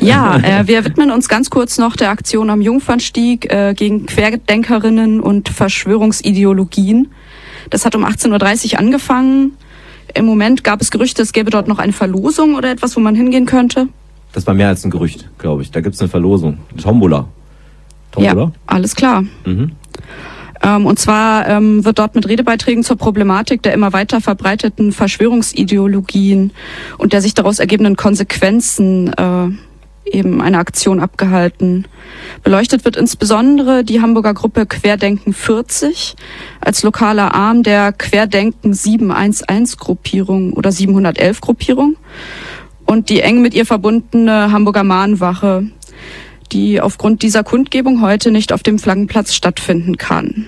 Ja, wir widmen uns ganz kurz noch der Aktion am Jungfernstieg gegen Querdenkerinnen und Verschwörungsideologien. Das hat um 18:30 Uhr angefangen. Im Moment gab es Gerüchte, es gäbe dort noch eine Verlosung oder etwas, wo man hingehen könnte. Das war mehr als ein Gerücht, glaube ich. Da gibt es eine Verlosung. Tombola. Ja, alles klar. Und zwar wird dort mit Redebeiträgen zur Problematik der immer weiter verbreiteten Verschwörungsideologien und der sich daraus ergebenden Konsequenzen eben eine Aktion abgehalten. Beleuchtet wird insbesondere die Hamburger Gruppe Querdenken 40 als lokaler Arm der Querdenken 711-Gruppierung oder 711-Gruppierung und die eng mit ihr verbundene Hamburger Mahnwache, die aufgrund dieser Kundgebung heute nicht auf dem Flaggenplatz stattfinden kann.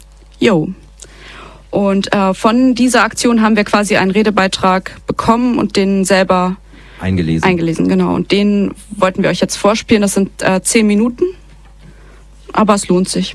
Und von dieser Aktion haben wir quasi einen Redebeitrag bekommen und den selber eingelesen, genau. Und den wollten wir euch jetzt vorspielen. Das sind 10 Minuten, aber es lohnt sich.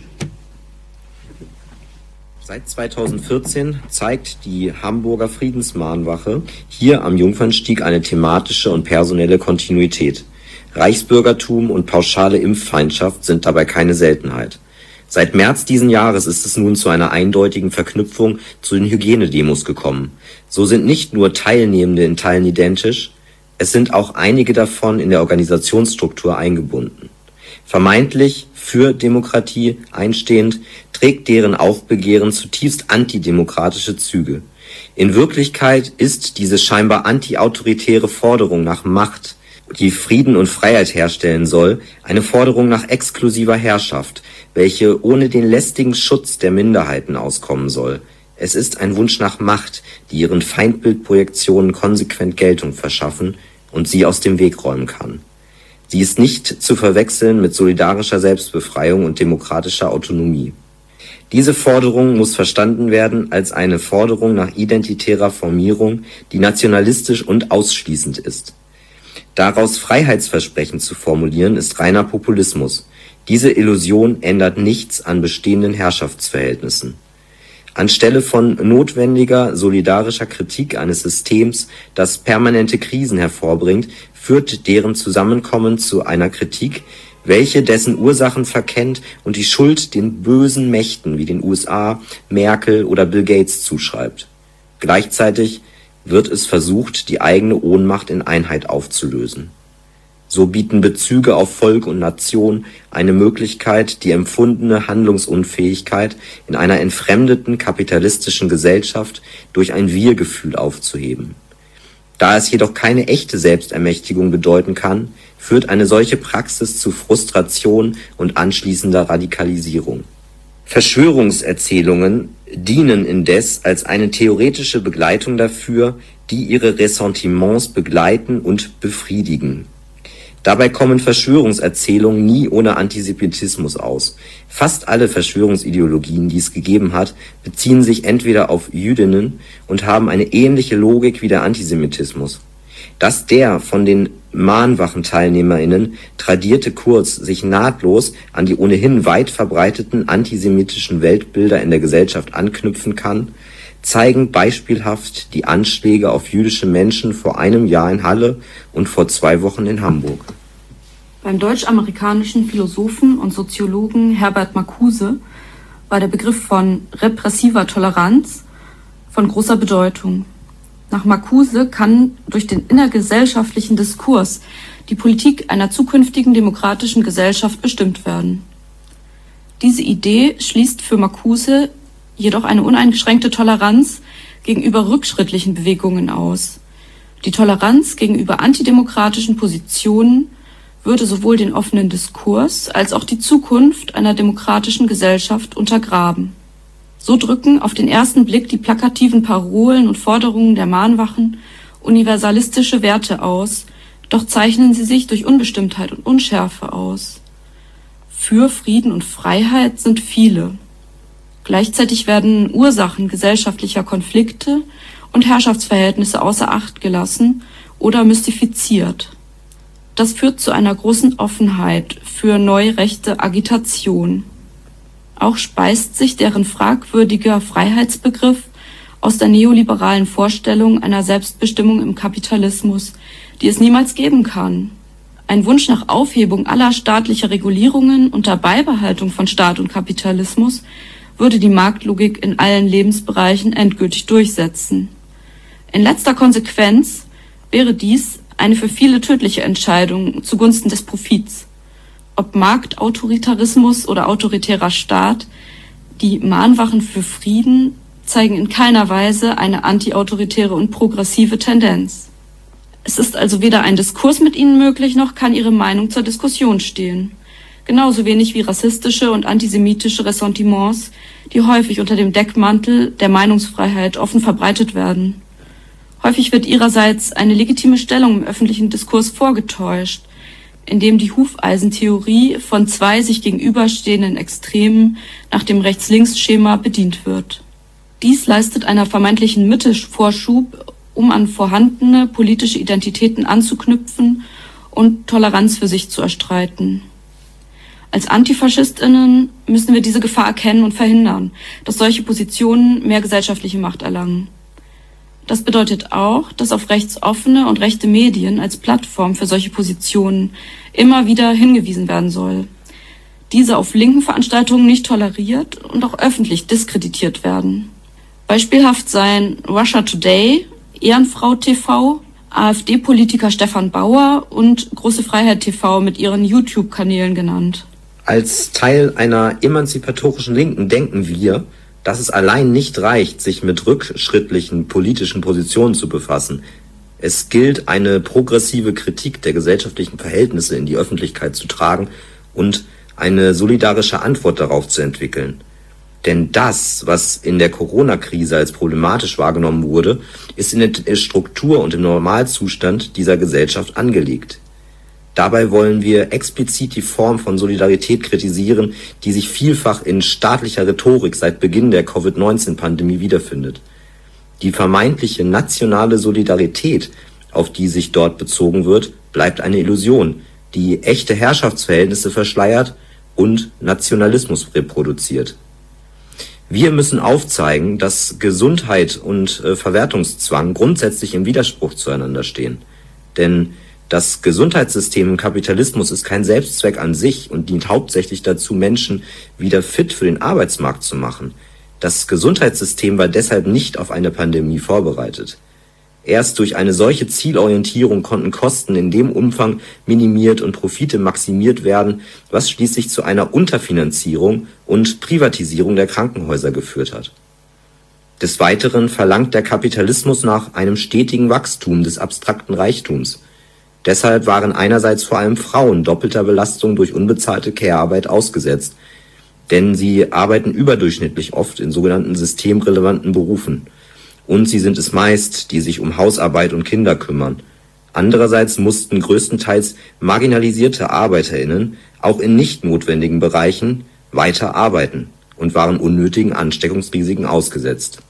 Seit 2014 zeigt die Hamburger Friedensmahnwache hier am Jungfernstieg eine thematische und personelle Kontinuität. Reichsbürgertum und pauschale Impffeindschaft sind dabei keine Seltenheit. Seit März diesen Jahres ist es nun zu einer eindeutigen Verknüpfung zu den Hygienedemos gekommen. So sind nicht nur Teilnehmende in Teilen identisch, es sind auch einige davon in der Organisationsstruktur eingebunden. Vermeintlich für Demokratie einstehend, trägt deren Aufbegehren zutiefst antidemokratische Züge. In Wirklichkeit ist diese scheinbar antiautoritäre Forderung nach Macht, die Frieden und Freiheit herstellen soll, eine Forderung nach exklusiver Herrschaft, welche ohne den lästigen Schutz der Minderheiten auskommen soll. Es ist ein Wunsch nach Macht, die ihren Feindbildprojektionen konsequent Geltung verschaffen und sie aus dem Weg räumen kann. Sie ist nicht zu verwechseln mit solidarischer Selbstbefreiung und demokratischer Autonomie. Diese Forderung muss verstanden werden als eine Forderung nach identitärer Formierung, die nationalistisch und ausschließend ist. Daraus Freiheitsversprechen zu formulieren, ist reiner Populismus. Diese Illusion ändert nichts an bestehenden Herrschaftsverhältnissen. Anstelle von notwendiger, solidarischer Kritik eines Systems, das permanente Krisen hervorbringt, führt deren Zusammenkommen zu einer Kritik, welche dessen Ursachen verkennt und die Schuld den bösen Mächten wie den USA, Merkel oder Bill Gates zuschreibt. Gleichzeitig wird es versucht, die eigene Ohnmacht in Einheit aufzulösen. So bieten Bezüge auf Volk und Nation eine Möglichkeit, die empfundene Handlungsunfähigkeit in einer entfremdeten kapitalistischen Gesellschaft durch ein Wir-Gefühl aufzuheben. Da es jedoch keine echte Selbstermächtigung bedeuten kann, führt eine solche Praxis zu Frustration und anschließender Radikalisierung. Verschwörungserzählungen dienen indes als eine theoretische Begleitung dafür, die ihre Ressentiments begleiten und befriedigen. Dabei kommen Verschwörungserzählungen nie ohne Antisemitismus aus. Fast alle Verschwörungsideologien, die es gegeben hat, beziehen sich entweder auf Jüdinnen und haben eine ähnliche Logik wie der Antisemitismus. Dass der von den Mahnwachen-TeilnehmerInnen tradierte Kurs sich nahtlos an die ohnehin weit verbreiteten antisemitischen Weltbilder in der Gesellschaft anknüpfen kann, zeigen beispielhaft die Anschläge auf jüdische Menschen vor einem Jahr in Halle und vor 2 Wochen in Hamburg. Beim deutsch-amerikanischen Philosophen und Soziologen Herbert Marcuse war der Begriff von repressiver Toleranz von großer Bedeutung. Nach Marcuse kann durch den innergesellschaftlichen Diskurs die Politik einer zukünftigen demokratischen Gesellschaft bestimmt werden. Diese Idee schließt für Marcuse jedoch eine uneingeschränkte Toleranz gegenüber rückschrittlichen Bewegungen aus. Die Toleranz gegenüber antidemokratischen Positionen würde sowohl den offenen Diskurs als auch die Zukunft einer demokratischen Gesellschaft untergraben. So drücken auf den ersten Blick die plakativen Parolen und Forderungen der Mahnwachen universalistische Werte aus, doch zeichnen sie sich durch Unbestimmtheit und Unschärfe aus. Für Frieden und Freiheit sind viele. Gleichzeitig werden Ursachen gesellschaftlicher Konflikte und Herrschaftsverhältnisse außer Acht gelassen oder mystifiziert. Das führt zu einer großen Offenheit für neurechte Agitation. Auch speist sich deren fragwürdiger Freiheitsbegriff aus der neoliberalen Vorstellung einer Selbstbestimmung im Kapitalismus, die es niemals geben kann. Ein Wunsch nach Aufhebung aller staatlicher Regulierungen unter Beibehaltung von Staat und Kapitalismus würde die Marktlogik in allen Lebensbereichen endgültig durchsetzen. In letzter Konsequenz wäre dies eine für viele tödliche Entscheidung zugunsten des Profits. Ob Marktautoritarismus oder autoritärer Staat, die Mahnwachen für Frieden zeigen in keiner Weise eine antiautoritäre und progressive Tendenz. Es ist also weder ein Diskurs mit ihnen möglich, noch kann ihre Meinung zur Diskussion stehen. Genauso wenig wie rassistische und antisemitische Ressentiments, die häufig unter dem Deckmantel der Meinungsfreiheit offen verbreitet werden. Häufig wird ihrerseits eine legitime Stellung im öffentlichen Diskurs vorgetäuscht, indem die Hufeisentheorie von zwei sich gegenüberstehenden Extremen nach dem Rechts-Links-Schema bedient wird. Dies leistet einer vermeintlichen Mitte Vorschub, um an vorhandene politische Identitäten anzuknüpfen und Toleranz für sich zu erstreiten. Als AntifaschistInnen müssen wir diese Gefahr erkennen und verhindern, dass solche Positionen mehr gesellschaftliche Macht erlangen. Das bedeutet auch, dass auf rechtsoffene und rechte Medien als Plattform für solche Positionen immer wieder hingewiesen werden soll. Diese auf linken Veranstaltungen nicht toleriert und auch öffentlich diskreditiert werden. Beispielhaft seien Russia Today, Ehrenfrau TV, AfD-Politiker Stefan Bauer und Große Freiheit TV mit ihren YouTube-Kanälen genannt. Als Teil einer emanzipatorischen Linken denken wir, dass es allein nicht reicht, sich mit rückschrittlichen politischen Positionen zu befassen. Es gilt, eine progressive Kritik der gesellschaftlichen Verhältnisse in die Öffentlichkeit zu tragen und eine solidarische Antwort darauf zu entwickeln. Denn das, was in der Corona-Krise als problematisch wahrgenommen wurde, ist in der Struktur und im Normalzustand dieser Gesellschaft angelegt. Dabei wollen wir explizit die Form von Solidarität kritisieren, die sich vielfach in staatlicher Rhetorik seit Beginn der Covid-19-Pandemie wiederfindet. Die vermeintliche nationale Solidarität, auf die sich dort bezogen wird, bleibt eine Illusion, die echte Herrschaftsverhältnisse verschleiert und Nationalismus reproduziert. Wir müssen aufzeigen, dass Gesundheit und Verwertungszwang grundsätzlich im Widerspruch zueinander stehen. Denn das Gesundheitssystem im Kapitalismus ist kein Selbstzweck an sich und dient hauptsächlich dazu, Menschen wieder fit für den Arbeitsmarkt zu machen. Das Gesundheitssystem war deshalb nicht auf eine Pandemie vorbereitet. Erst durch eine solche Zielorientierung konnten Kosten in dem Umfang minimiert und Profite maximiert werden, was schließlich zu einer Unterfinanzierung und Privatisierung der Krankenhäuser geführt hat. Des Weiteren verlangt der Kapitalismus nach einem stetigen Wachstum des abstrakten Reichtums. Deshalb waren einerseits vor allem Frauen doppelter Belastung durch unbezahlte Care-Arbeit ausgesetzt, denn sie arbeiten überdurchschnittlich oft in sogenannten systemrelevanten Berufen. Und sie sind es meist, die sich um Hausarbeit und Kinder kümmern. Andererseits mussten größtenteils marginalisierte ArbeiterInnen auch in nicht notwendigen Bereichen weiter arbeiten und waren unnötigen Ansteckungsrisiken ausgesetzt.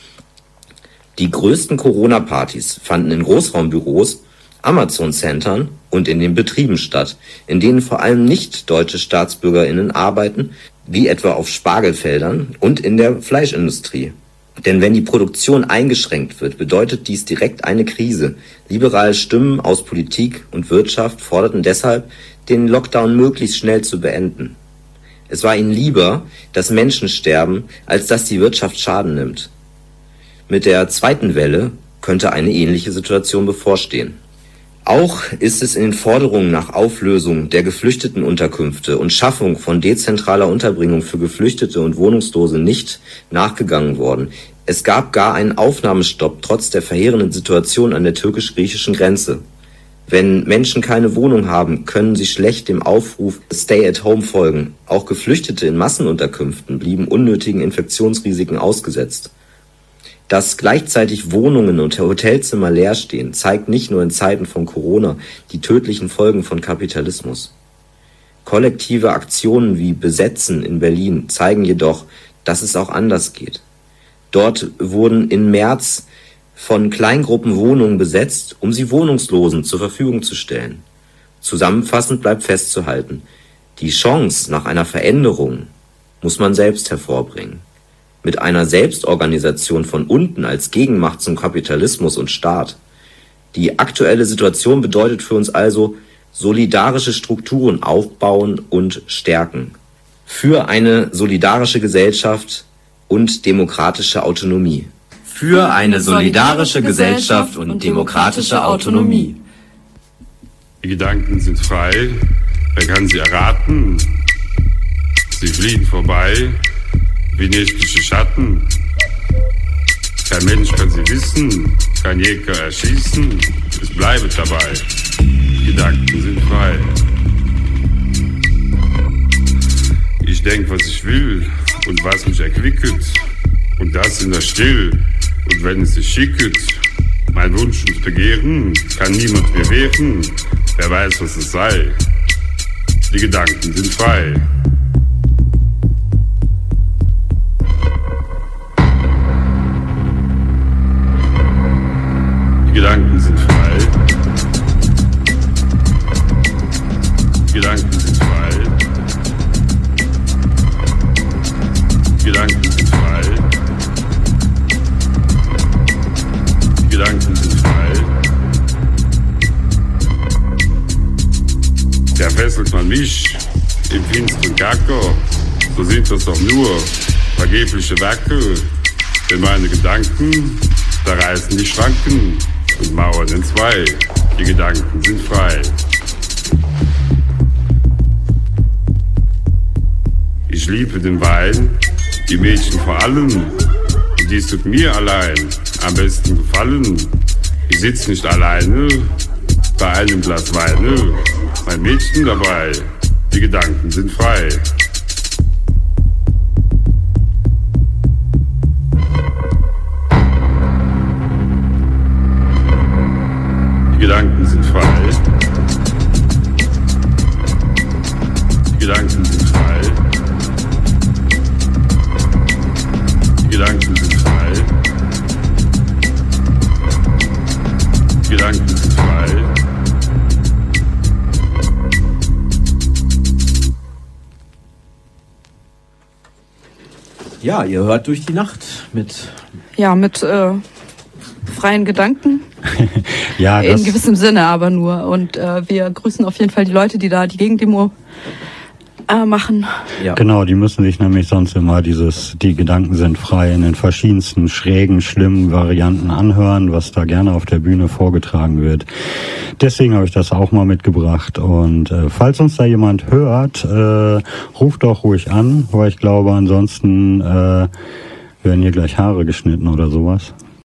Die größten Corona-Partys fanden in Großraumbüros, Amazon-Centern und in den Betrieben statt, in denen vor allem nicht deutsche StaatsbürgerInnen arbeiten, wie etwa auf Spargelfeldern und in der Fleischindustrie. Denn wenn die Produktion eingeschränkt wird, bedeutet dies direkt eine Krise. Liberale Stimmen aus Politik und Wirtschaft forderten deshalb, den Lockdown möglichst schnell zu beenden. Es war ihnen lieber, dass Menschen sterben, als dass die Wirtschaft Schaden nimmt. Mit der zweiten Welle könnte eine ähnliche Situation bevorstehen. Auch ist es in den Forderungen nach Auflösung der Geflüchtetenunterkünfte und Schaffung von dezentraler Unterbringung für Geflüchtete und Wohnungslose nicht nachgegangen worden. Es gab gar einen Aufnahmestopp trotz der verheerenden Situation an der türkisch-griechischen Grenze. Wenn Menschen keine Wohnung haben, können sie schlecht dem Aufruf Stay at Home folgen. Auch Geflüchtete in Massenunterkünften blieben unnötigen Infektionsrisiken ausgesetzt. Dass gleichzeitig Wohnungen und Hotelzimmer leer stehen, zeigt nicht nur in Zeiten von Corona die tödlichen Folgen von Kapitalismus. Kollektive Aktionen wie Besetzen in Berlin zeigen jedoch, dass es auch anders geht. Dort wurden im März von Kleingruppen Wohnungen besetzt, um sie Wohnungslosen zur Verfügung zu stellen. Zusammenfassend bleibt festzuhalten, die Chance nach einer Veränderung muss man selbst hervorbringen. Mit einer Selbstorganisation von unten als Gegenmacht zum Kapitalismus und Staat. Die aktuelle Situation bedeutet für uns also, solidarische Strukturen aufbauen und stärken. Für eine solidarische Gesellschaft und demokratische Autonomie. Für eine solidarische Gesellschaft und demokratische Autonomie. Die Gedanken sind frei, wer kann sie erraten? Sie fliegen vorbei, wie nächtliche Schatten. Kein Mensch kann sie wissen, kein Jäger erschießen, es bleibt dabei. Die Gedanken sind frei. Ich denk, was ich will und was mich erquicket, und das in der Still, und wenn es sich schicket. Mein Wunsch und Begehren kann niemand mir wehren, wer weiß, was es sei. Die Gedanken sind frei. Die Gedanken sind frei. Die Gedanken sind frei. Die Gedanken sind frei. Die Gedanken sind frei. Da fesselt man mich im finsteren Kerker, so sind das doch nur vergebliche Werke, denn meine Gedanken, da reißen die Schranken und Mauern entzwei. Die Gedanken sind frei. Ich liebe den Wein, die Mädchen vor allem, und dies tut mir allein am besten gefallen. Ich sitz nicht alleine bei einem Glas Weine, mein Mädchen dabei, die Gedanken sind frei. Die Gedanken sind frei. Die Gedanken sind frei. Die Gedanken sind frei. Die Gedanken sind frei. Ja, ihr hört durch die Nacht mit freien Gedanken. Ja, in gewissem Sinne aber nur. Und wir grüßen auf jeden Fall die Leute, die da die Gegendemo machen. Ja. Genau, die müssen sich nämlich sonst immer die Gedanken sind frei in den verschiedensten schrägen, schlimmen Varianten anhören, was da gerne auf der Bühne vorgetragen wird. Deswegen habe ich das auch mal mitgebracht. Und falls uns da jemand hört, ruft doch ruhig an, weil ich glaube, ansonsten werden hier gleich Haare geschnitten oder sowas.